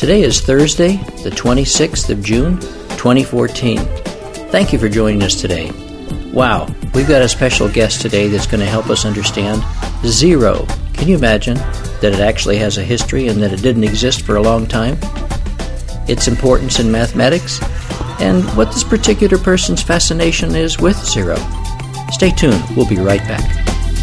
Today is Thursday, the 26th of June, 2014. Thank you for joining us today. Wow, we've got a special guest today that's going to help us understand zero. Can you imagine that it actually has a history and that it didn't exist for a long time? Its importance in mathematics, and what this particular person's fascination is with zero. Stay tuned. We'll be right back.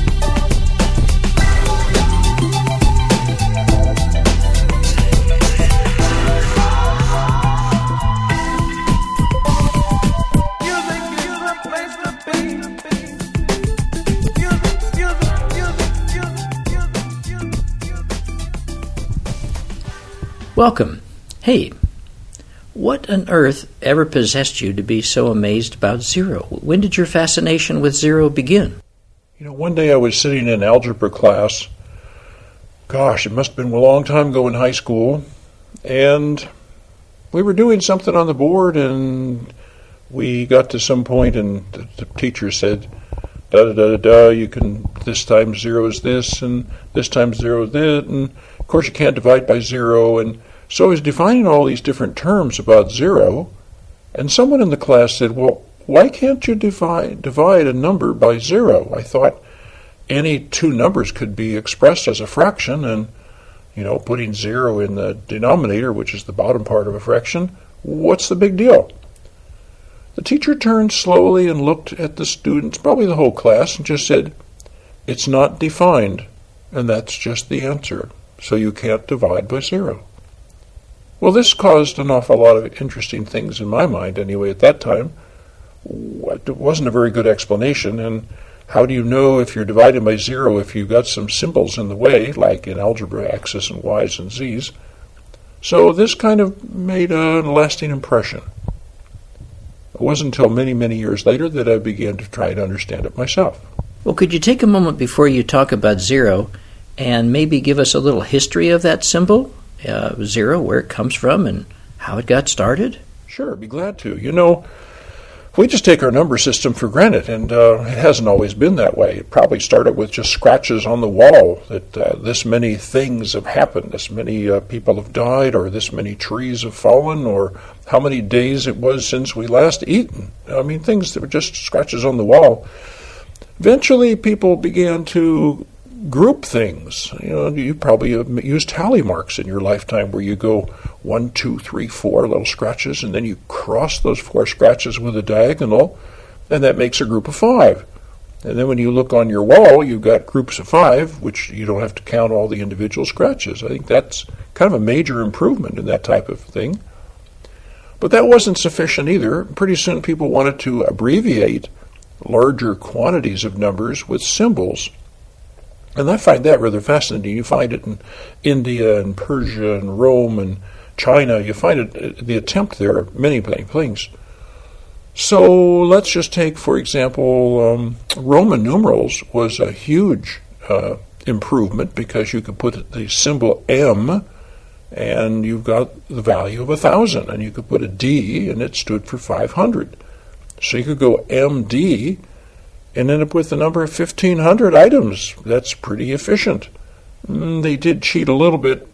Welcome. Hey, what on earth ever possessed you to be so amazed about zero? When did your fascination with zero begin? One day I was sitting in algebra class. Gosh, it must have been a long time ago in high school. And we were doing something on the board, and we got to some point, and the teacher said, da-da-da-da-da, you can, this time zero is this, and this time zero is that, and of course you can't divide by zero, and so I was defining all these different terms about zero, and someone in the class said, well, why can't you divide a number by zero? I thought any two numbers could be expressed as a fraction, and, putting zero in the denominator, which is the bottom part of a fraction, what's the big deal? The teacher turned slowly and looked at the students, probably the whole class, and just said, it's not defined, and that's just the answer, so you can't divide by zero. Well, this caused an awful lot of interesting things in my mind anyway at that time. It wasn't a very good explanation, and how do you know if you're dividing by zero if you've got some symbols in the way, like in algebra, x's and y's and z's? So this kind of made a lasting impression. It wasn't until many, many years later that I began to try to understand it myself. Well, could you take a moment before you talk about zero and maybe give us a little history of that symbol? Zero, where it comes from and how it got started? Sure, I'd be glad to. We just take our number system for granted, and it hasn't always been that way. It probably started with just scratches on the wall, that this many things have happened, this many people have died, or this many trees have fallen, or how many days it was since we last eaten. Things that were just scratches on the wall. Eventually, people began to group things. You probably have used tally marks in your lifetime where you go 1, 2, 3, 4 little scratches, and then you cross those 4 scratches with a diagonal, and that makes a group of 5. And then when you look on your wall, you've got groups of 5, which you don't have to count all the individual scratches. I think that's kind of a major improvement in that type of thing. But that wasn't sufficient either. Pretty soon people wanted to abbreviate larger quantities of numbers with symbols. And I find that rather fascinating. You find it in India and Persia and Rome and China. You find it, the attempt there of many things. So let's just take, for example, Roman numerals was a huge improvement because you could put the symbol M and you've got the value of 1,000. And you could put a D and it stood for 500. So you could go MD and end up with the number of 1,500 items. That's pretty efficient. They did cheat a little bit.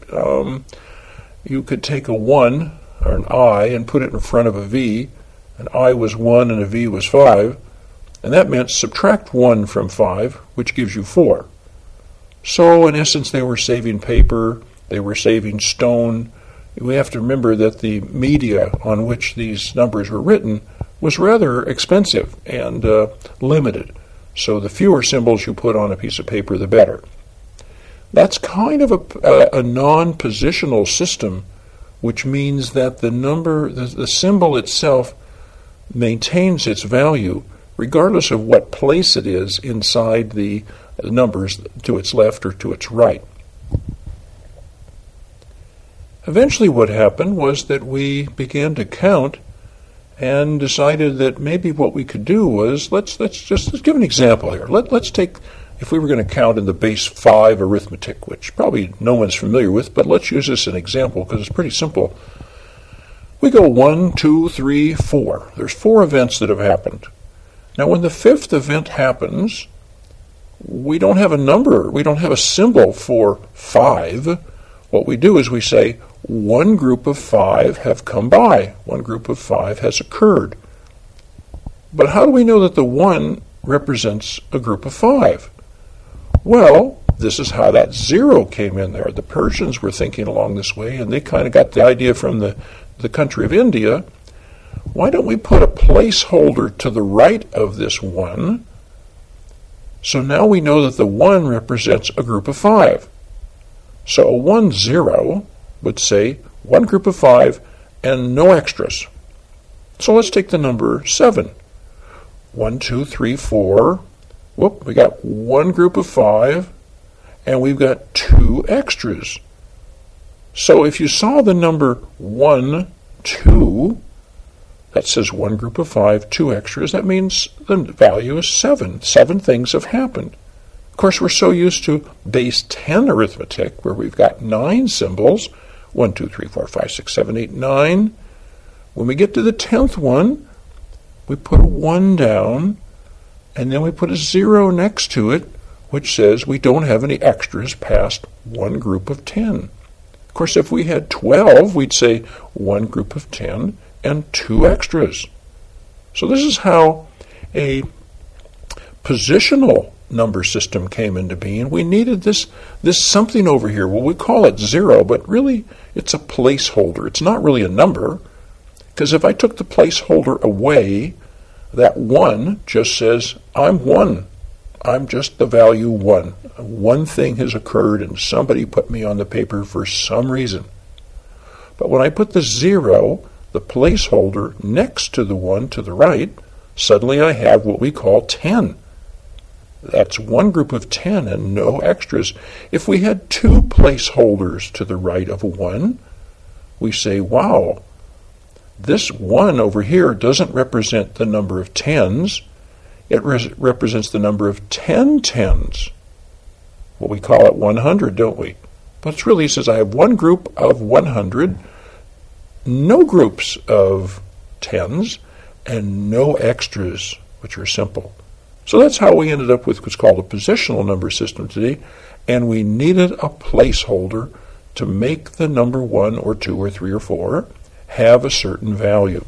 You could take a 1 or an I and put it in front of a V. An I was 1 and a V was 5. And that meant subtract 1 from 5, which gives you 4. So in essence, they were saving paper. They were saving stone. We have to remember that the media on which these numbers were written was rather expensive and limited. So the fewer symbols you put on a piece of paper, the better. That's kind of a non-positional system, which means that the symbol itself maintains its value regardless of what place it is inside the numbers to its left or to its right. Eventually what happened was that we began to count and decided that maybe what we could do was, let's give an example here. Let's take, if we were going to count in the base 5 arithmetic, which probably no one's familiar with, but let's use this as an example because it's pretty simple. We go 1, 2, 3, 4. There's 4 events that have happened. Now when the 5th event happens, we don't have a number, we don't have a symbol for 5. what we do is we say one group of 5 have come by. One group of 5 has occurred. But how do we know that the 1 represents a group of 5? Well, this is how that 0 came in there. The Persians were thinking along this way, and they kind of got the idea from the country of India. Why don't we put a placeholder to the right of this 1? So now we know that the 1 represents a group of 5. So a 1, 0 would say one group of 5 and no extras. So let's take the number 7. 1, 2, 3, 4. Whoop, we got one group of 5, and we've got 2 extras. So if you saw the number 1, 2, that says one group of 5, 2 extras, that means the value is 7. 7 things have happened. Of course, we're so used to base 10 arithmetic, where we've got 9 symbols, 1, 2, 3, 4, 5, 6, 7, 8, 9. When we get to the 10th one, we put a 1 down, and then we put a 0 next to it, which says we don't have any extras past one group of 10. Of course, if we had 12, we'd say one group of 10 and 2 extras. So this is how a positional number system came into being. We needed this something over here. Well, we call it 0, but really it's a placeholder. It's not really a number, because if I took the placeholder away, that 1 just says, I'm 1. I'm just the value 1. One thing has occurred and somebody put me on the paper for some reason. But when I put the 0, the placeholder, next to the 1 to the right, suddenly I have what we call 10. That's one group of 10 and no extras. If we had 2 placeholders to the right of 1, we say, wow, this 1 over here doesn't represent the number of 10s. It represents the number of 10 tens. Well, we call it 100, don't we? But it really says I have one group of 100, no groups of 10s, and no extras, which are simple. So that's how we ended up with what's called a positional number system today, and we needed a placeholder to make the number 1 or 2 or 3 or 4 have a certain value.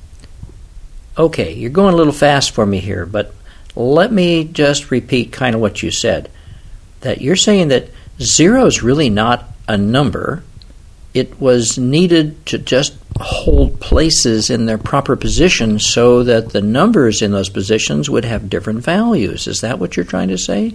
Okay, you're going a little fast for me here, but let me just repeat kind of what you said. That you're saying that 0 is really not a number. It was needed to just hold places in their proper position so that the numbers in those positions would have different values. Is that what you're trying to say?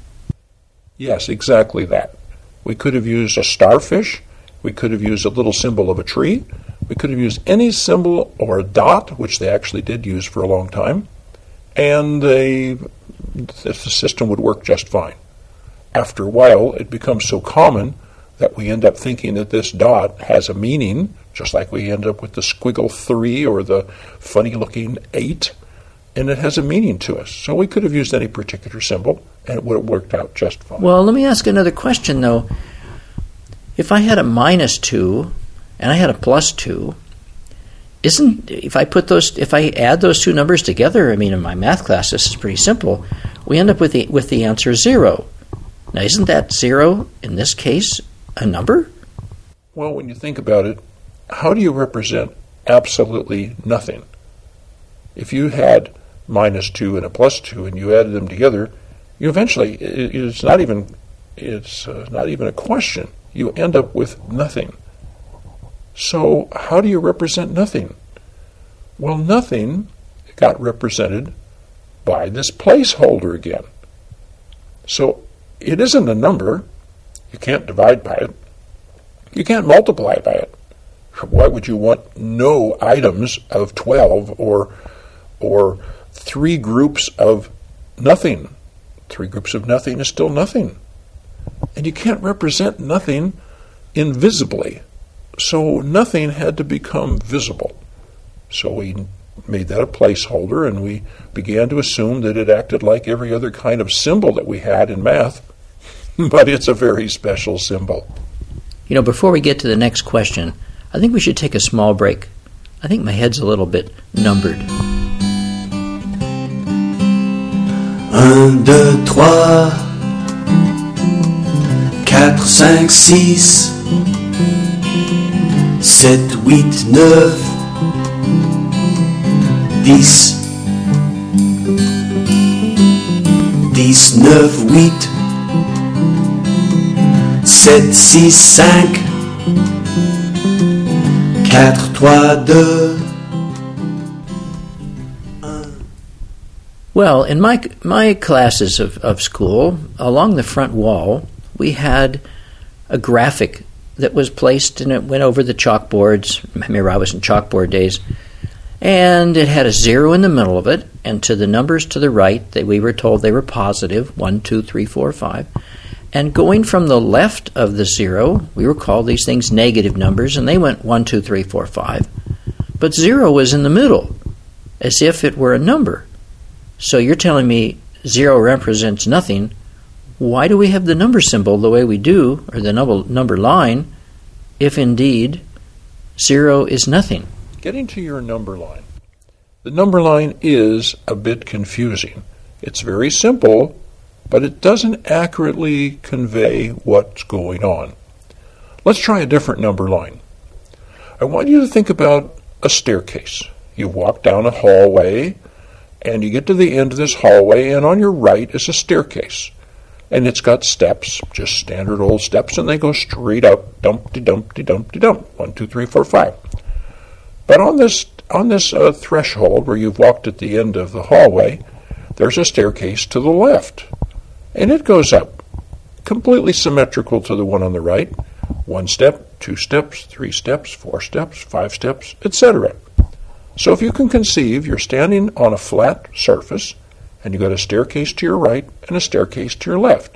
Yes, exactly that. We could have used a starfish. We could have used a little symbol of a tree. We could have used any symbol or a dot, which they actually did use for a long time, and the system would work just fine. After a while, it becomes so common that we end up thinking that this dot has a meaning, just like we end up with the squiggle 3 or the funny-looking 8, and it has a meaning to us. So we could have used any particular symbol, and it would have worked out just fine. Well, let me ask another question, though. If I had a -2 and I had a +2, if I add those two numbers together, I mean, in my math class, this is pretty simple. We end up with the answer 0. Now, isn't that 0 in this case a number? Well, when you think about it, how do you represent absolutely nothing? If you had -2 and a +2 and you added them together, you eventually, it's not even a question. You end up with nothing. So how do you represent nothing? Well, nothing got represented by this placeholder again. So it isn't a number. You can't divide by it. You can't multiply by it. Why would you want no items of 12 or 3 groups of nothing? 3 groups of nothing is still nothing. And you can't represent nothing invisibly. So nothing had to become visible. So we made that a placeholder, and we began to assume that it acted like every other kind of symbol that we had in math, but it's a very special symbol. You know, before we get to the next question, I think we should take a small break. I think my head's a little bit numbered. 1, 2, 3, 4, 5, 6, 7, 8, 9, 10, 10, 9, 8, 7, 6, 5, 4, 3, 2. Well, in my classes of school, along the front wall, we had a graphic that was placed, and it went over the chalkboards. Remember, I was in chalkboard days. And it had a 0 in the middle of it, and to the numbers to the right, we were told they were positive, 1, 2, 3, 4, 5. And going from the left of the 0, we were called these things negative numbers, and they went 1, 2, 3, 4, 5. But 0 was in the middle, as if it were a number. So you're telling me 0 represents nothing. Why do we have the number symbol the way we do, or the number line, if indeed 0 is nothing? Getting to your number line. The number line is a bit confusing. It's very simple, but it doesn't accurately convey what's going on. Let's try a different number line. I want you to think about a staircase. You walk down a hallway, and you get to the end of this hallway, and on your right is a staircase. And it's got steps, just standard old steps, and they go straight up, dumpty-dumpty-dumpty-dump, 1, 2, 3, 4, 5. But on this threshold where you've walked at the end of the hallway, there's a staircase to the left. And it goes up, completely symmetrical to the one on the right. 1 step, 2 steps, 3 steps, 4 steps, 5 steps, etc. So if you can conceive, you're standing on a flat surface, and you've got a staircase to your right and a staircase to your left.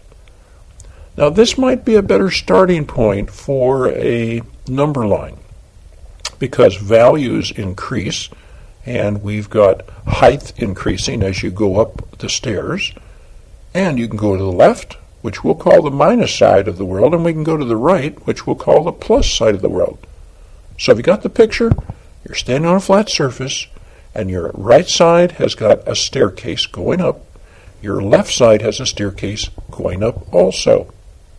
Now this might be a better starting point for a number line, because values increase, and we've got height increasing as you go up the stairs, and you can go to the left, which we'll call the minus side of the world, and we can go to the right, which we'll call the plus side of the world. So have you got the picture? You're standing on a flat surface, and your right side has got a staircase going up. Your left side has a staircase going up also.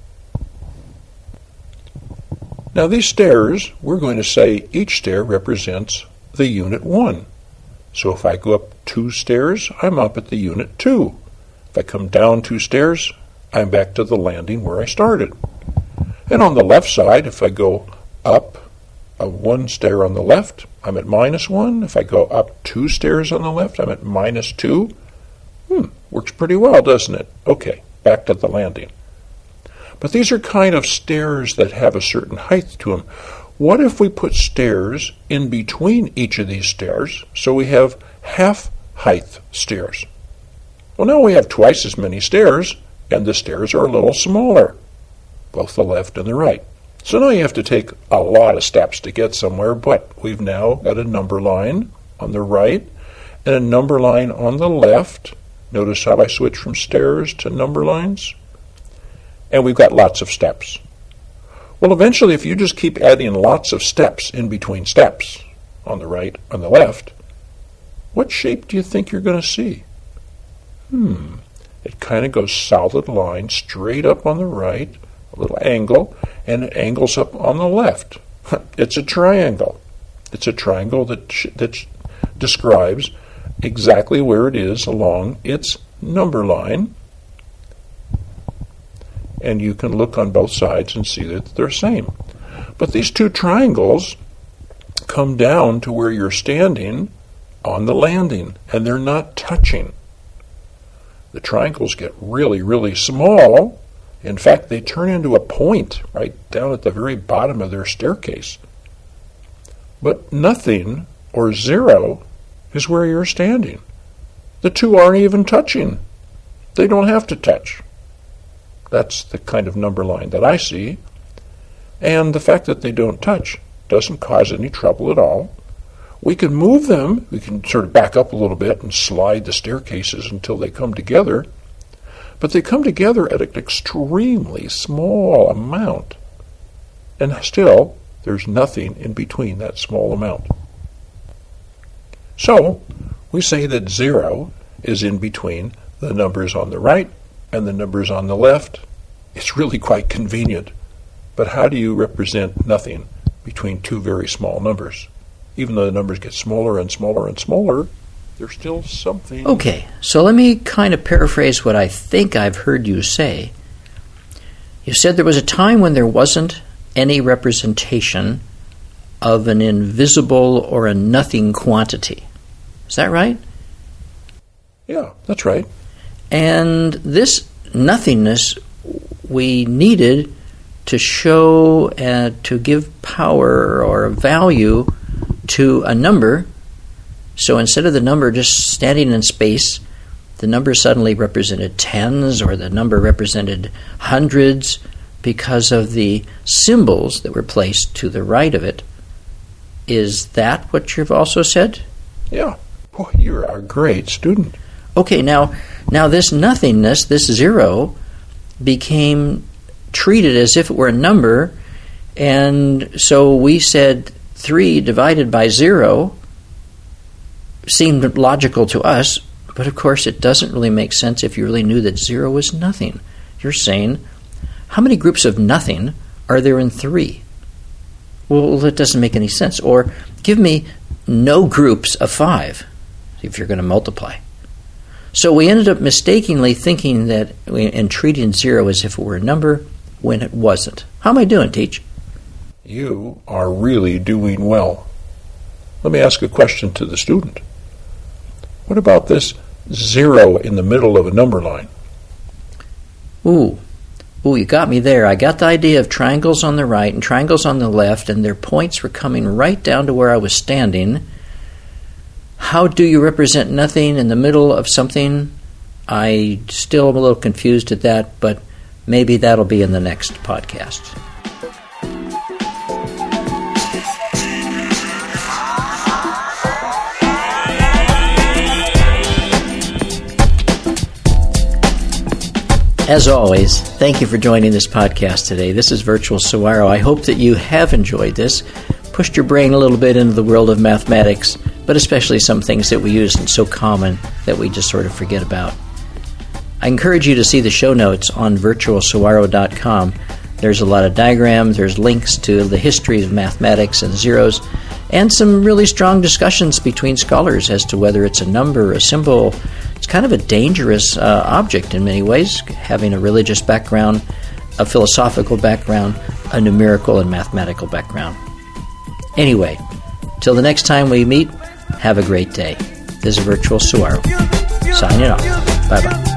Now these stairs, we're going to say each stair represents the unit 1. So if I go up 2 stairs, I'm up at the unit 2. If I come down 2 stairs, I'm back to the landing where I started. And on the left side, if I go up 1 stair on the left, I'm at -1. If I go up 2 stairs on the left, I'm at -2. Works pretty well, doesn't it? Okay, back to the landing. But these are kind of stairs that have a certain height to them. What if we put stairs in between each of these stairs, so we have half-height stairs? Well, now we have twice as many stairs, and the stairs are a little smaller, both the left and the right. So now you have to take a lot of steps to get somewhere, but we've now got a number line on the right and a number line on the left. Notice how I switch from stairs to number lines? And we've got lots of steps. Well, eventually, if you just keep adding lots of steps in between steps, on the right, on the left, what shape do you think you're going to see? It kind of goes solid line straight up on the right, a little angle, and it angles up on the left. It's a triangle. It's a triangle that describes exactly where it is along its number line. And you can look on both sides and see that they're the same. But these 2 triangles come down to where you're standing on the landing, and they're not touching. The triangles get really, really small. In fact, they turn into a point right down at the very bottom of their staircase. But nothing, or 0, is where you're standing. The 2 aren't even touching. They don't have to touch. That's the kind of number line that I see. And the fact that they don't touch doesn't cause any trouble at all. We can move them. We can sort of back up a little bit and slide the staircases until they come together. But they come together at an extremely small amount. And still, there's nothing in between that small amount. So, we say that 0 is in between the numbers on the right and the numbers on the left. It's really quite convenient. But how do you represent nothing between two very small numbers. Even though the numbers get smaller and smaller and smaller, there's still something. Okay, so let me kind of paraphrase what I think I've heard you say. You said there was a time when there wasn't any representation of an invisible or a nothing quantity. Is that right? Yeah, that's right. And this nothingness we needed to show and to give power or value to a number. So instead of the number just standing in space, the number suddenly represented tens, or the number represented hundreds because of the symbols that were placed to the right of it. Is that what you've also said? Yeah. Boy, you're a great student. Okay, now this nothingness, this zero, became treated as if it were a number, and so we said 3 divided by 0 seemed logical to us, but of course it doesn't really make sense if you really knew that 0 was nothing. You're saying, how many groups of nothing are there in 3? Well, that doesn't make any sense. Or give me no groups of 5 if you're going to multiply. So we ended up mistakenly thinking that and treating 0 as if it were a number when it wasn't. How am I doing, Teach? You are really doing well. Let me ask a question to the student. What about this 0 in the middle of a number line? Ooh, you got me there. I got the idea of triangles on the right and triangles on the left, and their points were coming right down to where I was standing. How do you represent nothing in the middle of something? I still am a little confused at that, but maybe that'll be in the next podcast. As always, thank you for joining this podcast today. This is Virtual Saguaro. I hope that you have enjoyed this, pushed your brain a little bit into the world of mathematics, but especially some things that we use and so common that we just sort of forget about. I encourage you to see the show notes on virtualsaguaro.com. There's a lot of diagrams, there's links to the history of mathematics and zeros, and some really strong discussions between scholars as to whether it's a number, a symbol. It's kind of a dangerous object in many ways, having a religious background, a philosophical background, a numerical and mathematical background. Anyway, till the next time we meet, have a great day. This is Virtual Saguaro, signing off. Bye-bye.